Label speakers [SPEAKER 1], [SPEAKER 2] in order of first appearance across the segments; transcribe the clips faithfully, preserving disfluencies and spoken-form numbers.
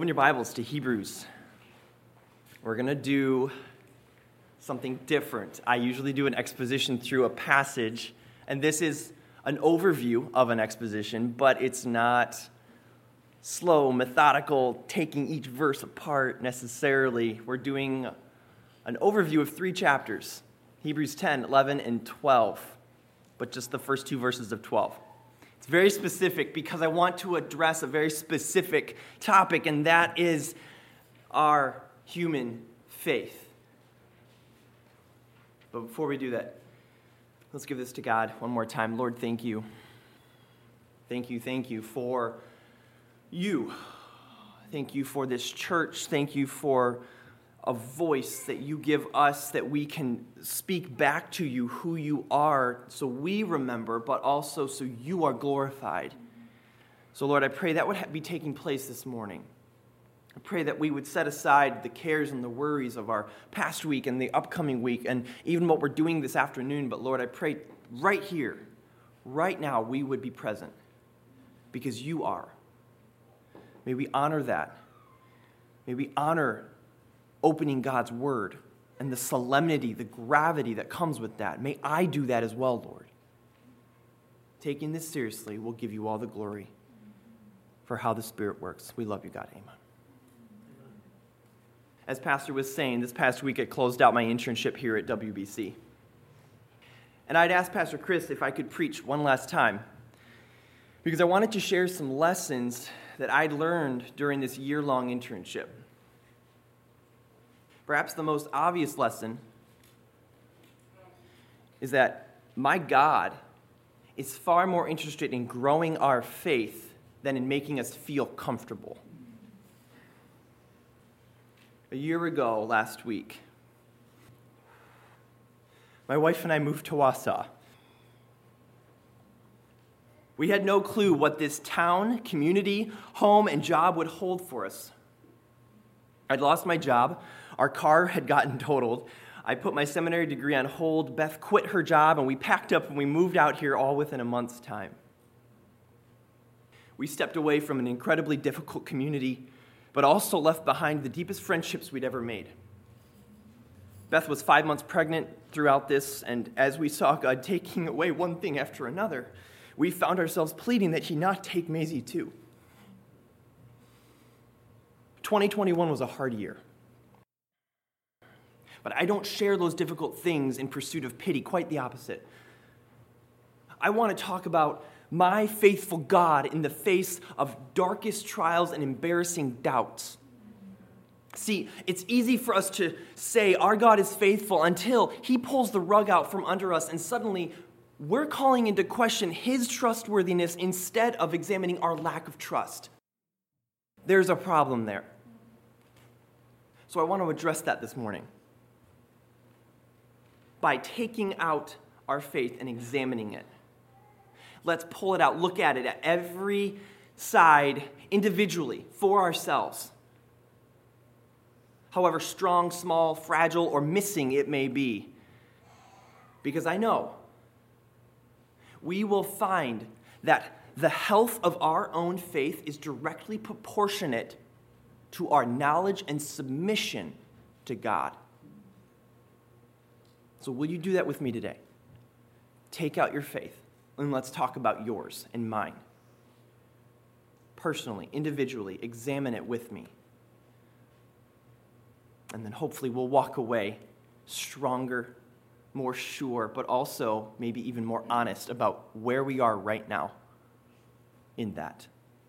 [SPEAKER 1] Open your Bibles to Hebrews. We're going to do something different. I usually do an exposition through a passage, and this is an overview of an exposition, but it's not slow, methodical, taking each verse apart necessarily. We're doing an overview of three chapters, Hebrews ten, eleven, and twelve, but just the first two verses of twelve. It's very specific because I want to address a very specific topic, and that is our human faith. But before we do that, let's give this to God one more time. Lord, thank you. Thank you, thank you for you. Thank you for this church. Thank you for a voice that you give us that we can speak back to you who you are so we remember, but also so you are glorified. So, Lord, I pray that would be taking place this morning. I pray that we would set aside the cares and the worries of our past week and the upcoming week and even what we're doing this afternoon. But, Lord, I pray right here, right now, we would be present because you are. May we honor that. May we honor opening God's word and the solemnity, the gravity that comes with that. May I do that as well, Lord. Taking this seriously, we'll give you all the glory for how the Spirit works. We love you, God. Amen. As Pastor was saying, this past week I closed out my internship here at W B C. And I'd asked Pastor Chris if I could preach one last time because I wanted to share some lessons that I'd learned during this year-long internship. Perhaps the most obvious lesson is that my God is far more interested in growing our faith than in making us feel comfortable. A year ago, last week, my wife and I moved to Wausau. We had no clue what this town, community, home, and job would hold for us. I'd lost my job. Our car had gotten totaled. I put my seminary degree on hold. Beth quit her job, and we packed up and we moved out here all within a month's time. We stepped away from an incredibly difficult community, but also left behind the deepest friendships we'd ever made. Beth was five months pregnant throughout this, and as we saw God taking away one thing after another, we found ourselves pleading that he not take Maisie too. twenty twenty-one was a hard year. But I don't share those difficult things in pursuit of pity, quite the opposite. I want to talk about my faithful God in the face of darkest trials and embarrassing doubts. See, it's easy for us to say our God is faithful until he pulls the rug out from under us and suddenly we're calling into question his trustworthiness instead of examining our lack of trust. There's a problem there. So I want to address that this morning by taking out our faith and examining it. Let's pull it out, look at it at every side individually for ourselves. However strong, small, fragile, or missing it may be. Because I know we will find that the health of our own faith is directly proportionate to our knowledge and submission to God. So will you do that with me today? Take out your faith, and let's talk about yours and mine. Personally, individually, examine it with me. And then hopefully we'll walk away stronger, more sure, but also maybe even more honest about where we are right now in that.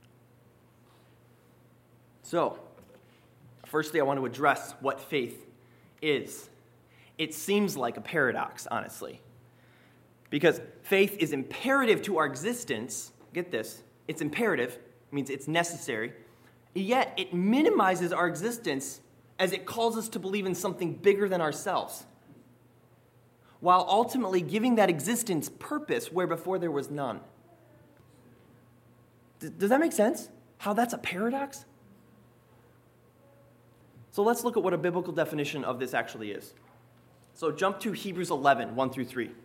[SPEAKER 1] So, firstly, I want to address what faith is. It seems like a paradox, honestly, because faith is imperative to our existence. Get this, it's imperative, it means it's necessary, yet it minimizes our existence as it calls us to believe in something bigger than ourselves, while ultimately giving that existence purpose where before there was none. D- does that make sense? How that's a paradox? So let's look at what a biblical definition of this actually is. So jump to Hebrews eleven, one through three.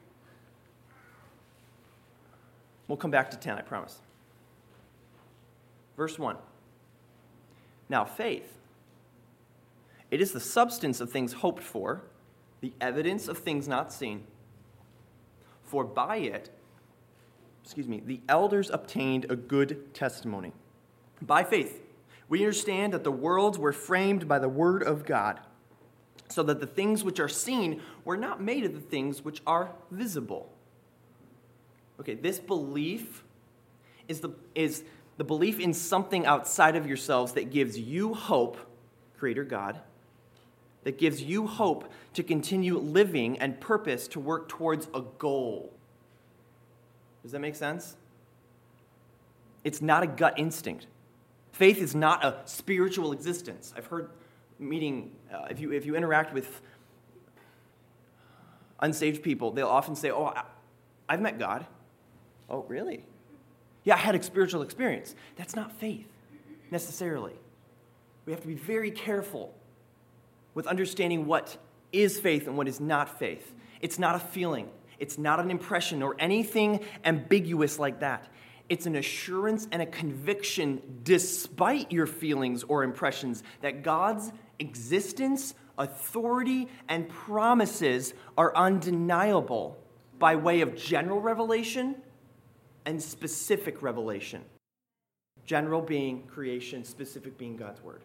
[SPEAKER 1] We'll come back to ten, I promise. Verse one. Now, faith, it is the substance of things hoped for, the evidence of things not seen. For by it, excuse me, the elders obtained a good testimony. By faith, we understand that the worlds were framed by the word of God, so that the things which are seen were not made of the things which are visible. Okay, this belief is the, is the belief in something outside of yourselves that gives you hope, Creator God, that gives you hope to continue living and purpose to work towards a goal. Does that make sense? It's not a gut instinct. Faith is not a spiritual existence. I've heard meeting, uh, if you if you interact with unsaved people, they'll often say, oh, I, I've met God. Oh, really? Yeah, I had a spiritual experience. That's not faith, necessarily. We have to be very careful with understanding what is faith and what is not faith. It's not a feeling. It's not an impression or anything ambiguous like that. It's an assurance and a conviction, despite your feelings or impressions, that God's existence, authority, and promises are undeniable by way of general revelation and specific revelation. General being creation, specific being God's word.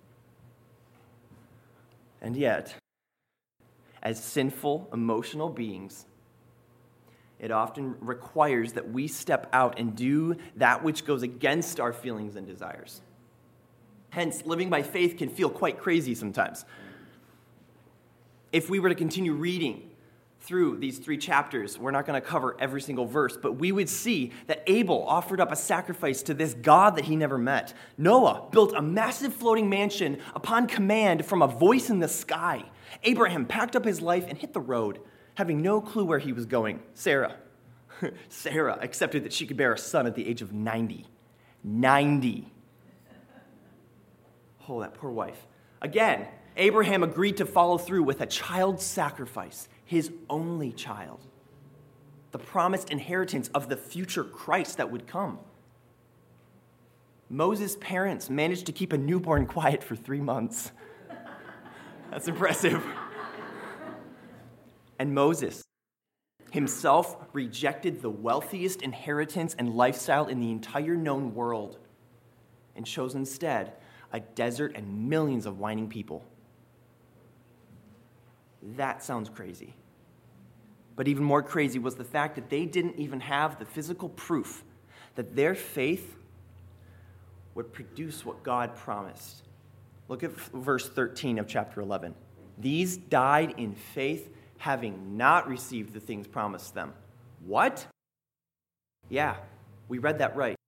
[SPEAKER 1] And yet, as sinful, emotional beings, it often requires that we step out and do that which goes against our feelings and desires. Hence, living by faith can feel quite crazy sometimes. If we were to continue reading through these three chapters, we're not going to cover every single verse, but we would see that Abel offered up a sacrifice to this God that he never met. Noah built a massive floating mansion upon command from a voice in the sky. Abraham packed up his life and hit the road, having no clue where he was going. Sarah. Sarah accepted that she could bear a son at the age of ninety. ninety. Oh, that poor wife. Again, Abraham agreed to follow through with a child sacrifice, his only child, the promised inheritance of the future Christ that would come. Moses' parents managed to keep a newborn quiet for three months. That's impressive. And Moses himself rejected the wealthiest inheritance and lifestyle in the entire known world and chose instead a desert and millions of whining people. That sounds crazy. But even more crazy was the fact that they didn't even have the physical proof that their faith would produce what God promised. Look at verse thirteen of chapter eleven. These died in faith, having not received the things promised them. What? Yeah, we read that right.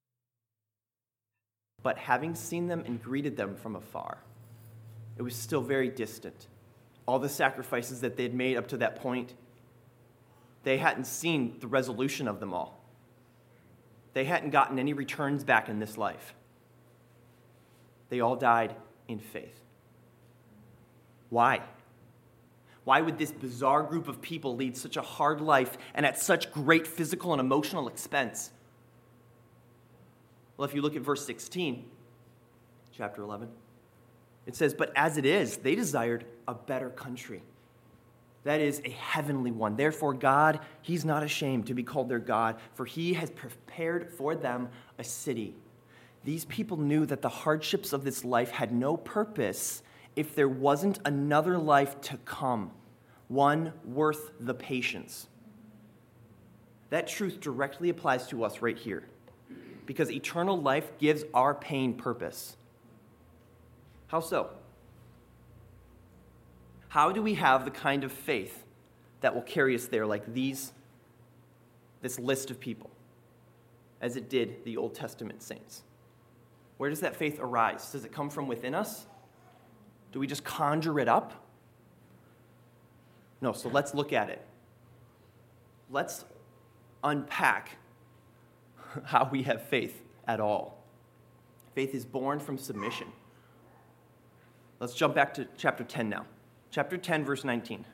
[SPEAKER 1] But having seen them and greeted them from afar, it was still very distant. All the sacrifices that they'd made up to that point, they hadn't seen the resolution of them all. They hadn't gotten any returns back in this life. They all died in faith. Why? Why would this bizarre group of people lead such a hard life and at such great physical and emotional expense? Well, if you look at verse sixteen, chapter eleven, it says, "But as it is, they desired a better country. That is, a heavenly one. Therefore, God, he's not ashamed to be called their God, for he has prepared for them a city." These people knew that the hardships of this life had no purpose if there wasn't another life to come, one worth the patience. That truth directly applies to us right here, because eternal life gives our pain purpose. How so? How do we have the kind of faith that will carry us there like these, this list of people, as it did the Old Testament saints? Where does that faith arise? Does it come from within us? Do we just conjure it up? No, so let's look at it. Let's unpack how we have faith at all. Faith is born from submission. Let's jump back to chapter ten now. Chapter ten, verse nineteen.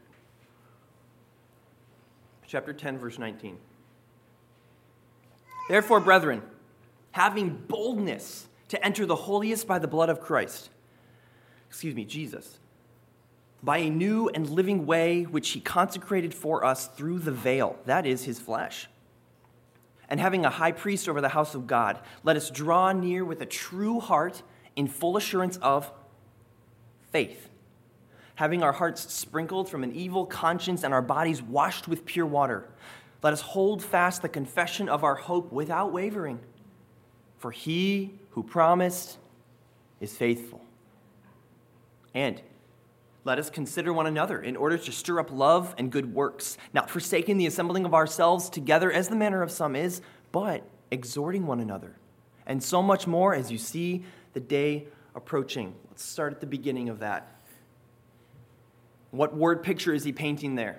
[SPEAKER 1] Chapter ten, verse nineteen. "Therefore, brethren, having boldness to enter the holiest by the blood of Christ, excuse me, Jesus, by a new and living way which he consecrated for us through the veil, that is, his flesh. And having a high priest over the house of God, let us draw near with a true heart in full assurance of faith, having our hearts sprinkled from an evil conscience and our bodies washed with pure water. Let us hold fast the confession of our hope without wavering, for he who promised is faithful. And let us consider one another in order to stir up love and good works, not forsaking the assembling of ourselves together as the manner of some is, but exhorting one another. And so much more as you see the day approaching. Let's start at the beginning of that. What word picture is he painting there?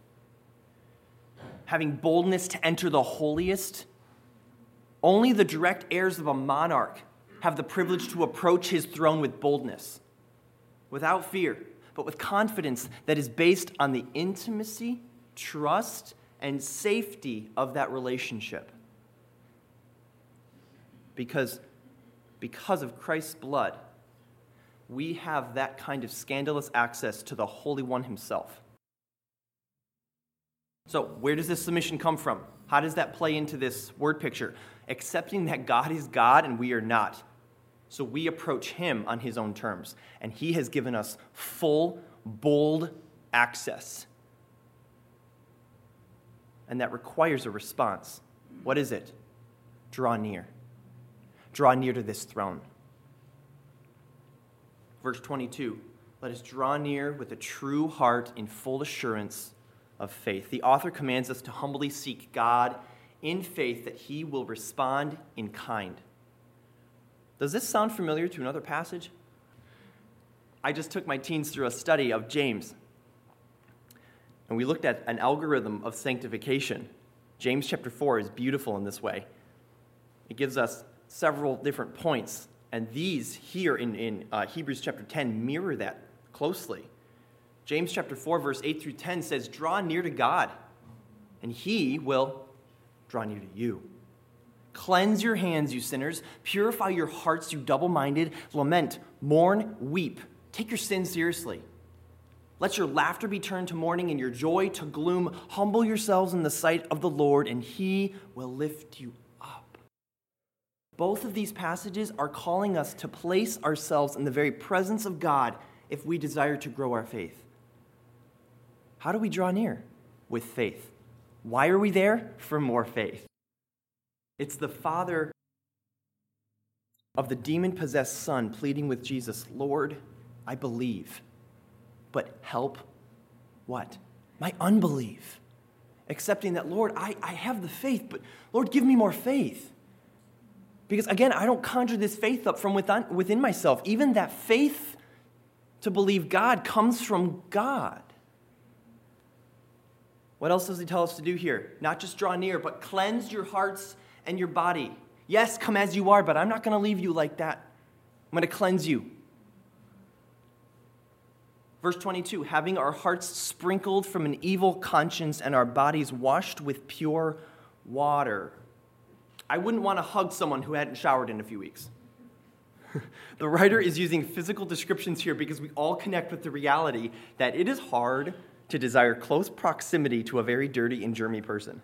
[SPEAKER 1] Having boldness to enter the holiest. Only the direct heirs of a monarch have the privilege to approach his throne with boldness, without fear, but with confidence that is based on the intimacy, trust, and safety of that relationship. Because, because of Christ's blood, we have that kind of scandalous access to the Holy One himself. So, where does this submission come from? How does that play into this word picture? Accepting that God is God and we are not. So we approach him on his own terms. And he has given us full, bold access. And that requires a response. What is it? Draw near. Draw near to this throne. Verse twenty-two, let us draw near with a true heart in full assurance of faith. The author commands us to humbly seek God in faith that he will respond in kind. Does this sound familiar to another passage? I just took my teens through a study of James, and we looked at an algorithm of sanctification. James chapter four is beautiful in this way. It gives us several different points, and these here in, in uh, Hebrews chapter ten mirror that closely. James chapter four, verse eight through ten says, draw near to God, and he will draw near to you. Cleanse your hands, you sinners. Purify your hearts, you double-minded. Lament, mourn, weep. Take your sin seriously. Let your laughter be turned to mourning and your joy to gloom. Humble yourselves in the sight of the Lord, and he will lift you up. Both of these passages are calling us to place ourselves in the very presence of God if we desire to grow our faith. How do we draw near? With faith. Why are we there? For more faith. It's the father of the demon-possessed son pleading with Jesus, Lord, I believe, but help what? My unbelief. Accepting that, Lord, I, I have the faith, but Lord, give me more faith. Because again, I don't conjure this faith up from within, within myself. Even that faith to believe God comes from God. What else does he tell us to do here? Not just draw near, but cleanse your hearts and your body. Yes, come as you are, but I'm not going to leave you like that. I'm going to cleanse you. Verse twenty-two, having our hearts sprinkled from an evil conscience and our bodies washed with pure water. I wouldn't want to hug someone who hadn't showered in a few weeks. The writer is using physical descriptions here because we all connect with the reality that it is hard to desire close proximity to a very dirty and germy person.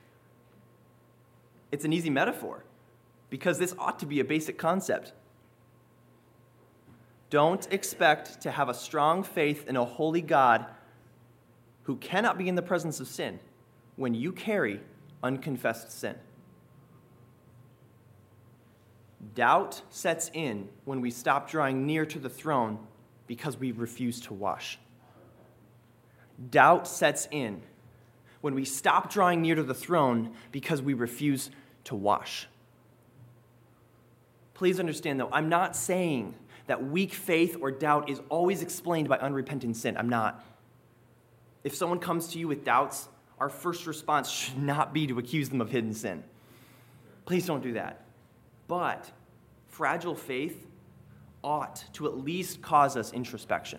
[SPEAKER 1] It's an easy metaphor because this ought to be a basic concept. Don't expect to have a strong faith in a holy God who cannot be in the presence of sin when you carry unconfessed sin. Doubt sets in when we stop drawing near to the throne because we refuse to wash. Doubt sets in when we stop drawing near to the throne because we refuse to wash. Please understand, though, I'm not saying that weak faith or doubt is always explained by unrepentant sin. I'm not. If someone comes to you with doubts, our first response should not be to accuse them of hidden sin. Please don't do that. But fragile faith ought to at least cause us introspection.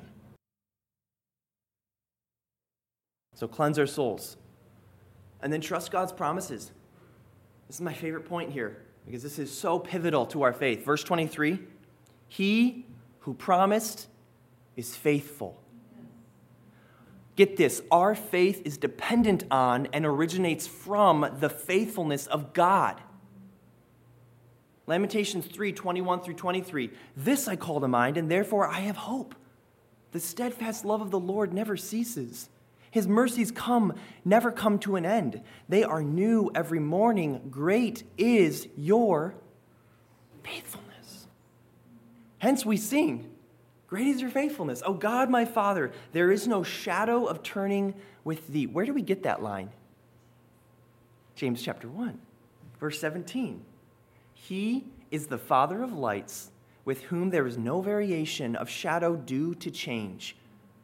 [SPEAKER 1] So cleanse our souls. And then trust God's promises. This is my favorite point here. because this is so pivotal to our faith. Verse twenty-three, he who promised is faithful. Get this, our faith is dependent on and originates from the faithfulness of God. Lamentations three, twenty-one through twenty-three, this I call to mind, and therefore I have hope. The steadfast love of the Lord never ceases. His mercies come, never come to an end. They are new every morning. Great is your faithfulness. Hence we sing, great is your faithfulness. O God, my Father, there is no shadow of turning with thee. Where do we get that line? James chapter one, verse seventeen. He is the Father of lights, with whom there is no variation of shadow due to change.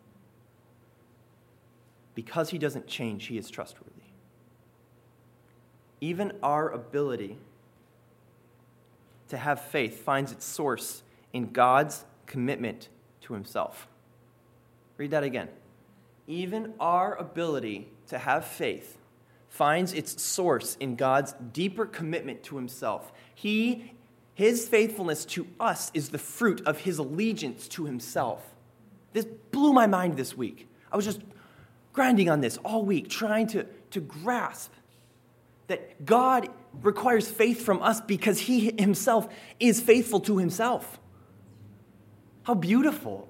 [SPEAKER 1] Because he doesn't change, he is trustworthy. Even our ability to have faith finds its source in God's commitment to himself. Read that again. Even our ability to have faith finds its source in God's deeper commitment to himself. He, his faithfulness to us is the fruit of his allegiance to himself. This blew my mind this week. I was just grinding on this all week, trying to, to grasp that God requires faith from us because he himself is faithful to himself. How beautiful.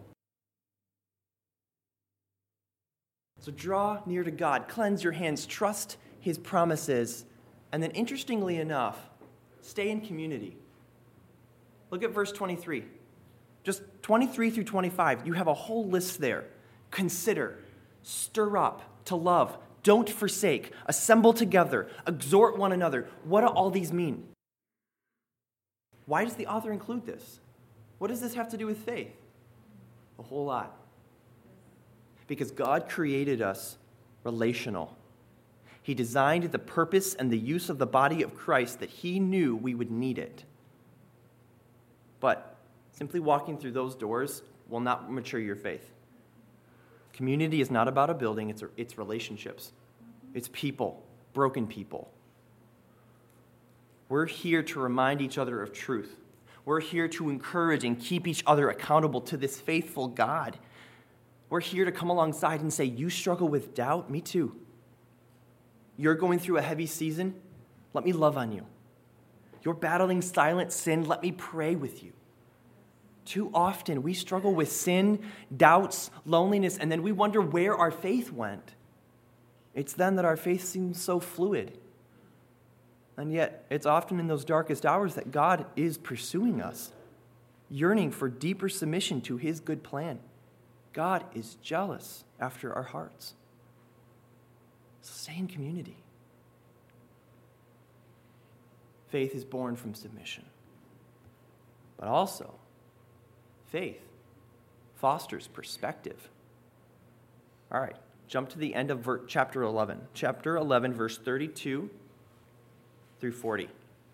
[SPEAKER 1] So draw near to God, cleanse your hands, trust his promises, and then interestingly enough, stay in community. Look at verse twenty-three. Just twenty-three through twenty-five, you have a whole list there. Consider, stir up to love, don't forsake, assemble together, exhort one another. What do all these mean? Why does the author include this? What does this have to do with faith? A whole lot. Because God created us relational. He designed the purpose and the use of the body of Christ that he knew we would need it. But simply walking through those doors will not mature your faith. Community is not about a building, it's, it's relationships. It's people, broken people. We're here to remind each other of truth. We're here to encourage and keep each other accountable to this faithful God. We're here to come alongside and say, you struggle with doubt? Me too. You're going through a heavy season? Let me love on you. You're battling silent sin? Let me pray with you. Too often we struggle with sin, doubts, loneliness, and then we wonder where our faith went. It's then that our faith seems so fluid. And yet, it's often in those darkest hours that God is pursuing us, yearning for deeper submission to his good plan. God is jealous after our hearts. So stay in community. Faith is born from submission. But also, faith fosters perspective. All right, jump to the end of ver- chapter eleven. Chapter eleven, verse thirty-two through forty.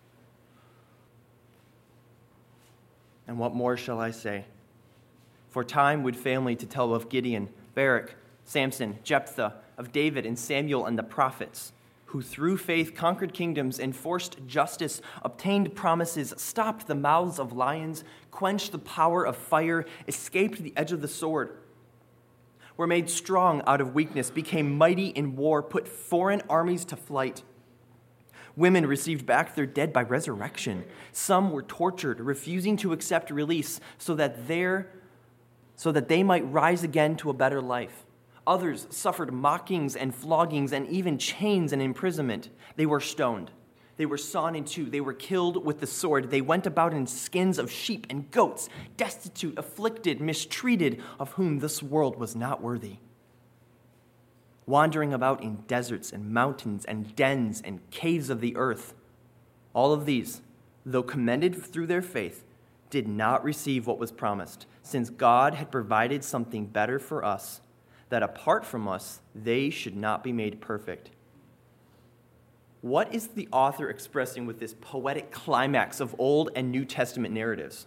[SPEAKER 1] And what more shall I say? For time would fail me to tell of Gideon, Barak, Samson, Jephthah, of David and Samuel and the prophets, who through faith conquered kingdoms, enforced justice, obtained promises, stopped the mouths of lions, quenched the power of fire, escaped the edge of the sword, were made strong out of weakness, became mighty in war, put foreign armies to flight. Women received back their dead by resurrection. Some were tortured, refusing to accept release so that their, so that they might rise again to a better life. Others suffered mockings and floggings and even chains and imprisonment. They were stoned. They were sawn in two. They were killed with the sword. They went about in skins of sheep and goats, destitute, afflicted, mistreated, of whom this world was not worthy. Wandering about in deserts and mountains and dens and caves of the earth. All of these, though commended through their faith, did not receive what was promised, since God had provided something better for us, that apart from us, they should not be made perfect. What is the author expressing with this poetic climax of Old and New Testament narratives?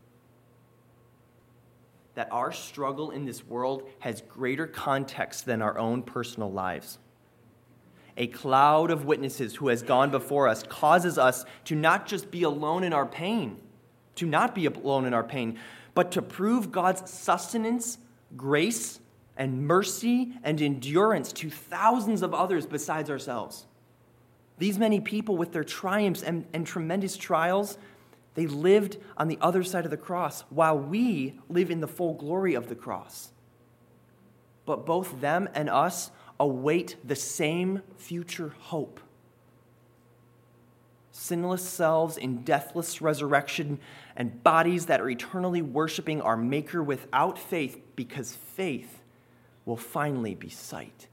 [SPEAKER 1] That our struggle in this world has greater context than our own personal lives. a cloud of witnesses who has gone before us, causes us to not just be alone in our pain, to not be alone in our pain, but to prove God's sustenance, grace, and mercy and endurance to thousands of others besides ourselves. These many people with their triumphs and, and tremendous trials, they lived on the other side of the cross while we live in the full glory of the cross. But both them and us await the same future hope. Sinless selves in deathless resurrection and bodies that are eternally worshiping our Maker without faith, because faith will finally be sight.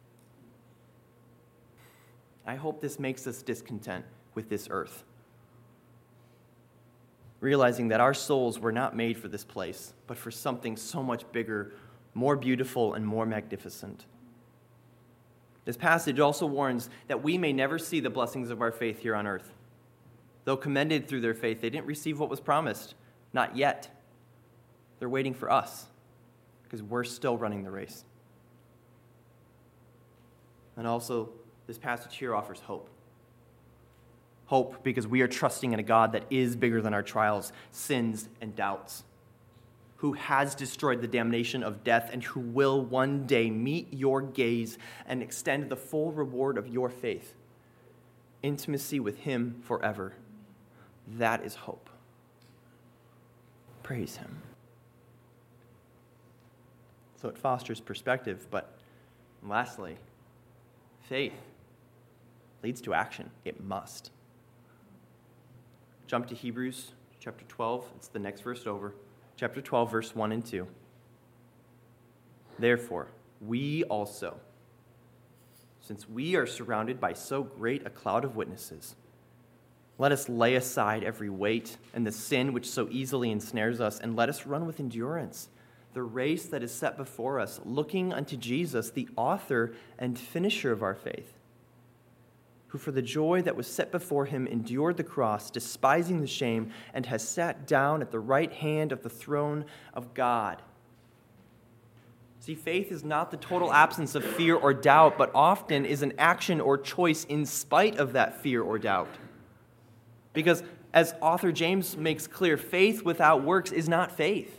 [SPEAKER 1] I hope this makes us discontent with this earth, realizing that our souls were not made for this place, but for something so much bigger, more beautiful, and more magnificent. This passage also warns that we may never see the blessings of our faith here on earth. Though commended through their faith, they didn't receive what was promised. Not yet. They're waiting for us, because we're still running the race. And also, this passage here offers hope. Hope because we are trusting in a God that is bigger than our trials, sins, and doubts, who has destroyed the damnation of death and who will one day meet your gaze and extend the full reward of your faith, intimacy with him forever. That is hope. Praise him. So it fosters perspective, but lastly, faith leads to action. It must. Jump to Hebrews chapter twelve. It's the next verse over. Chapter twelve, verse one and two. Therefore, we also, since we are surrounded by so great a cloud of witnesses, let us lay aside every weight and the sin which so easily ensnares us, and let us run with endurance the race that is set before us, looking unto Jesus, the author and finisher of our faith, who for the joy that was set before him endured the cross, despising the shame, and has sat down at the right hand of the throne of God. See, faith is not the total absence of fear or doubt, but often is an action or choice in spite of that fear or doubt. Because, as author James makes clear, faith without works is not faith.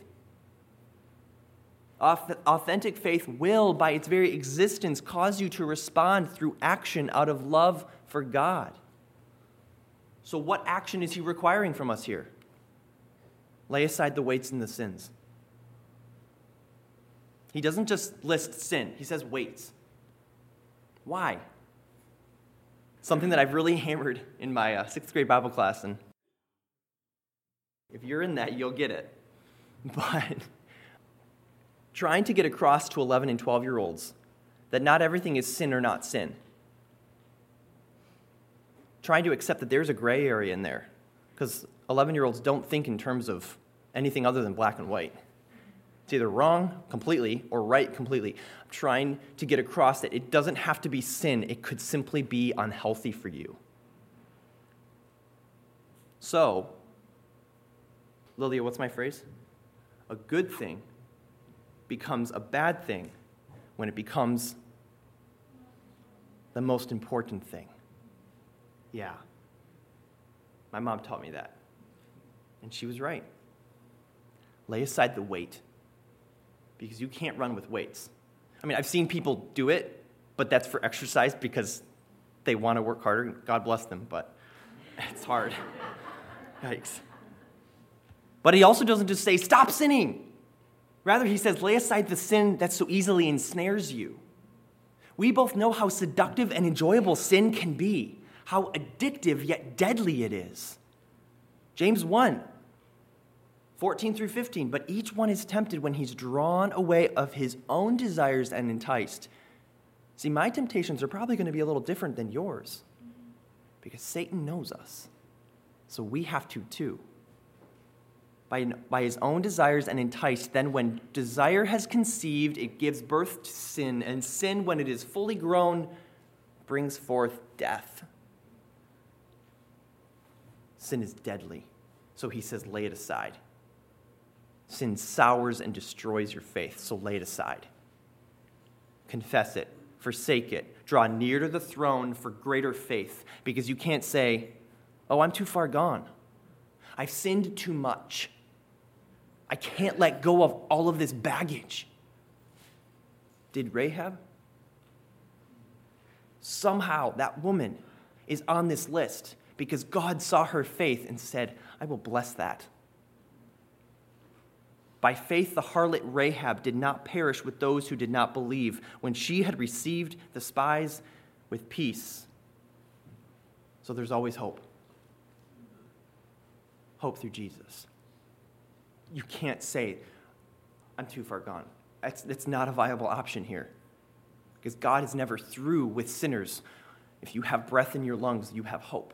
[SPEAKER 1] Authentic faith will, by its very existence, cause you to respond through action out of love for God. So what action is he requiring from us here? Lay aside the weights and the sins. He doesn't just list sin. He says weights. Why? Something that I've really hammered in my uh, sixth grade Bible class, and if you're in that, you'll get it. But trying to get across to eleven and twelve-year-olds that not everything is sin or not sin. Trying to accept that there's a gray area in there, because eleven-year-olds don't think in terms of anything other than black and white. It's either wrong completely or right completely. I'm trying to get across that it doesn't have to be sin. It could simply be unhealthy for you. So, Lilia, what's my phrase? A good thing becomes a bad thing when it becomes the most important thing. Yeah. My mom taught me that. And she was right. Lay aside the weight, because you can't run with weights. I mean, I've seen people do it, but that's for exercise because they want to work harder. God bless them, but it's hard. Yikes. But he also doesn't just say, stop sinning. Rather, he says, lay aside the sin that so easily ensnares you. We both know how seductive and enjoyable sin can be, how addictive yet deadly it is. James one, fourteen through fifteen, but each one is tempted when he's drawn away of his own desires and enticed. See, my temptations are probably going to be a little different than yours, because Satan knows us, so we have to too. By, by his own desires and enticed, then when desire has conceived, it gives birth to sin, and sin, when it is fully grown, brings forth death. Sin is deadly, so he says, lay it aside. Sin sours and destroys your faith, so lay it aside. Confess it, forsake it. Draw near to the throne for greater faith, because you can't say, oh, I'm too far gone. I've sinned too much. I can't let go of all of this baggage. Did Rahab? Somehow that woman is on this list because God saw her faith and said, I will bless that. By faith, the harlot Rahab did not perish with those who did not believe when she had received the spies with peace. So there's always hope. Hope through Jesus. You can't say, I'm too far gone. That's, that's not a viable option here. Because God is never through with sinners. If you have breath in your lungs, you have hope.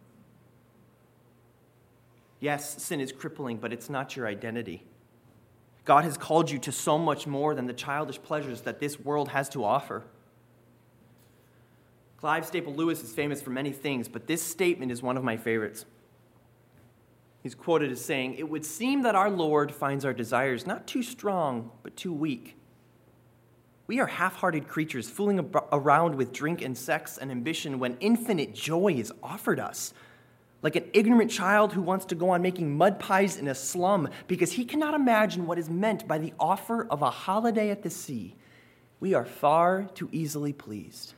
[SPEAKER 1] Yes, sin is crippling, but it's not your identity. God has called you to so much more than the childish pleasures that this world has to offer. Clive Staple Lewis is famous for many things, but this statement is one of my favorites. He's quoted as saying, "It would seem that our Lord finds our desires not too strong, but too weak. We are half-hearted creatures fooling ab- around with drink and sex and ambition when infinite joy is offered us. Like an ignorant child who wants to go on making mud pies in a slum because he cannot imagine what is meant by the offer of a holiday at the sea. We are far too easily pleased.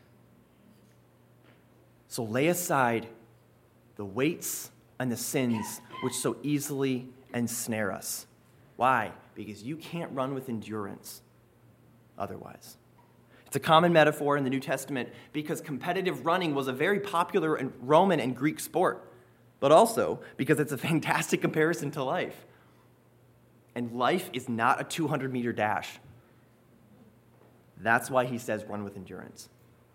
[SPEAKER 1] So lay aside the weights and the sins which so easily ensnare us." Why? Because you can't run with endurance otherwise. It's a common metaphor in the New Testament because competitive running was a very popular Roman and Greek sport, but also because it's a fantastic comparison to life. And life is not a two hundred meter dash. That's why he says run with endurance.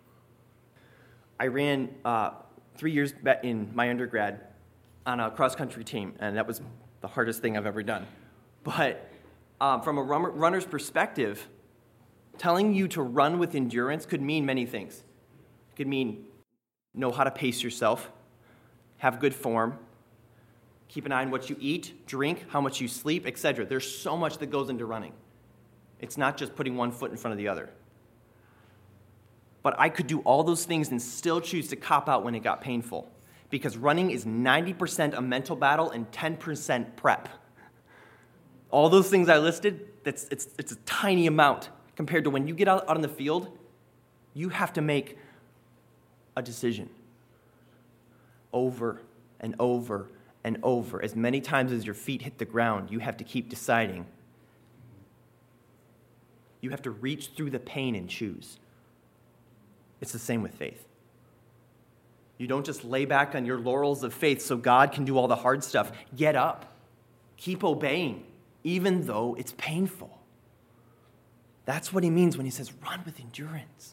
[SPEAKER 1] I ran uh, three years back in my undergrad on a cross-country team, and that was the hardest thing I've ever done. But um, from a run- runner's perspective, telling you to run with endurance could mean many things. It could mean know how to pace yourself, have good form, keep an eye on what you eat, drink, how much you sleep, et cetera. There's so much that goes into running. It's not just putting one foot in front of the other. But I could do all those things and still choose to cop out when it got painful, because running is ninety percent a mental battle and ten percent prep. All those things I listed, that's, it's, it's a tiny amount compared to when you get out, out in the field, you have to make a decision over and over and over. As many times as your feet hit the ground, you have to keep deciding. You have to reach through the pain and choose. It's the same with faith. You don't just lay back on your laurels of faith so God can do all the hard stuff. Get up. Keep obeying, even though it's painful. That's what he means when he says, run with endurance.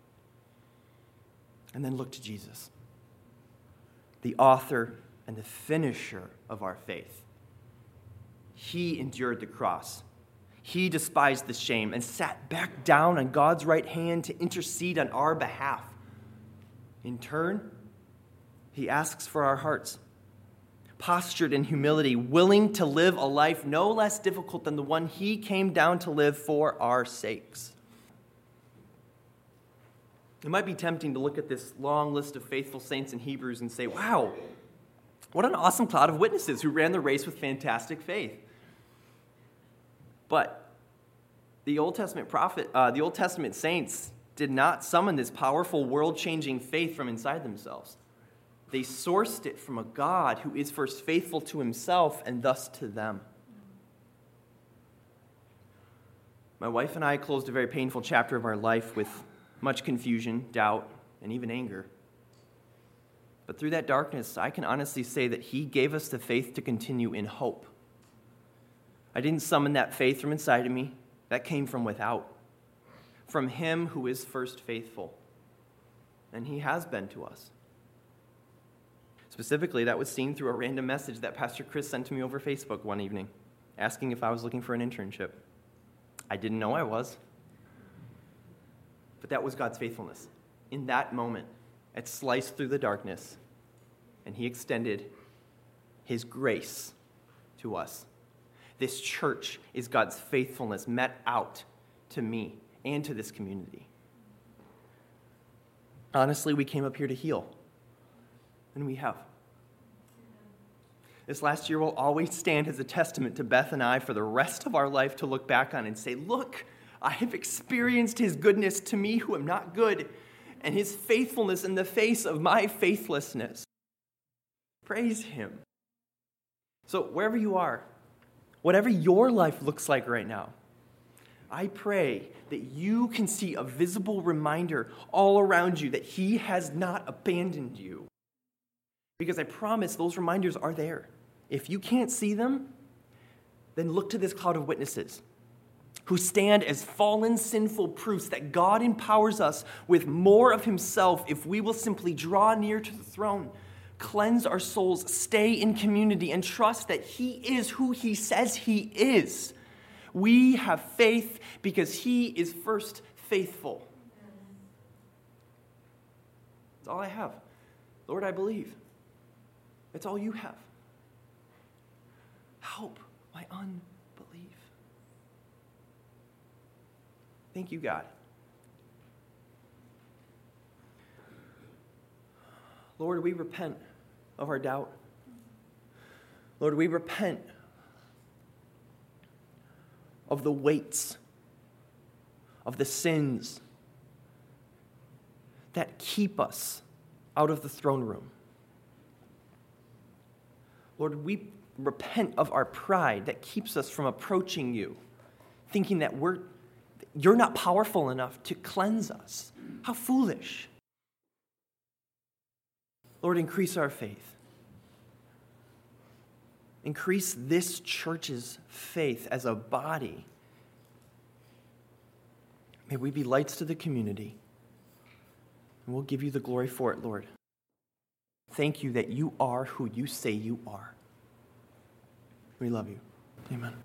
[SPEAKER 1] And then look to Jesus, the author and the finisher of our faith. He endured the cross. He despised the shame and sat back down on God's right hand to intercede on our behalf. In turn, he asks for our hearts, postured in humility, willing to live a life no less difficult than the one he came down to live for our sakes. It might be tempting to look at this long list of faithful saints in Hebrews and say, wow, what an awesome cloud of witnesses who ran the race with fantastic faith. But the Old Testament prophet, uh, the Old Testament saints did not summon this powerful, world-changing faith from inside themselves. They sourced it from a God who is first faithful to himself and thus to them. My wife and I closed a very painful chapter of our life with much confusion, doubt, and even anger. But through that darkness, I can honestly say that he gave us the faith to continue in hope. I didn't summon that faith from inside of me. That came from without, from him who is first faithful. And he has been to us. Specifically, that was seen through a random message that Pastor Chris sent to me over Facebook one evening, asking if I was looking for an internship. I didn't know I was. But that was God's faithfulness. In that moment, it sliced through the darkness, and he extended his grace to us. This church is God's faithfulness met out to me and to this community. Honestly, we came up here to heal, and we have. This last year will always stand as a testament to Beth and I for the rest of our life to look back on and say, look, I have experienced his goodness to me who am not good, and his faithfulness in the face of my faithlessness. Praise him. So wherever you are, whatever your life looks like right now, I pray that you can see a visible reminder all around you that he has not abandoned you. Because I promise those reminders are there. If you can't see them, then look to this cloud of witnesses who stand as fallen, sinful proofs that God empowers us with more of himself if we will simply draw near to the throne, cleanse our souls, stay in community, and trust that he is who he says he is. We have faith because he is first faithful. That's all I have. Lord, I believe. That's all you have. Help my unbelief. Thank you, God. Lord, we repent of our doubt. Lord, we repent of the weights, of the sins that keep us out of the throne room. Lord, we repent of our pride that keeps us from approaching you, thinking that we're, you're not powerful enough to cleanse us. How foolish. Lord, increase our faith. Increase this church's faith as a body. May we be lights to the community. And we'll give you the glory for it, Lord. Thank you that you are who you say you are. We love you. Amen.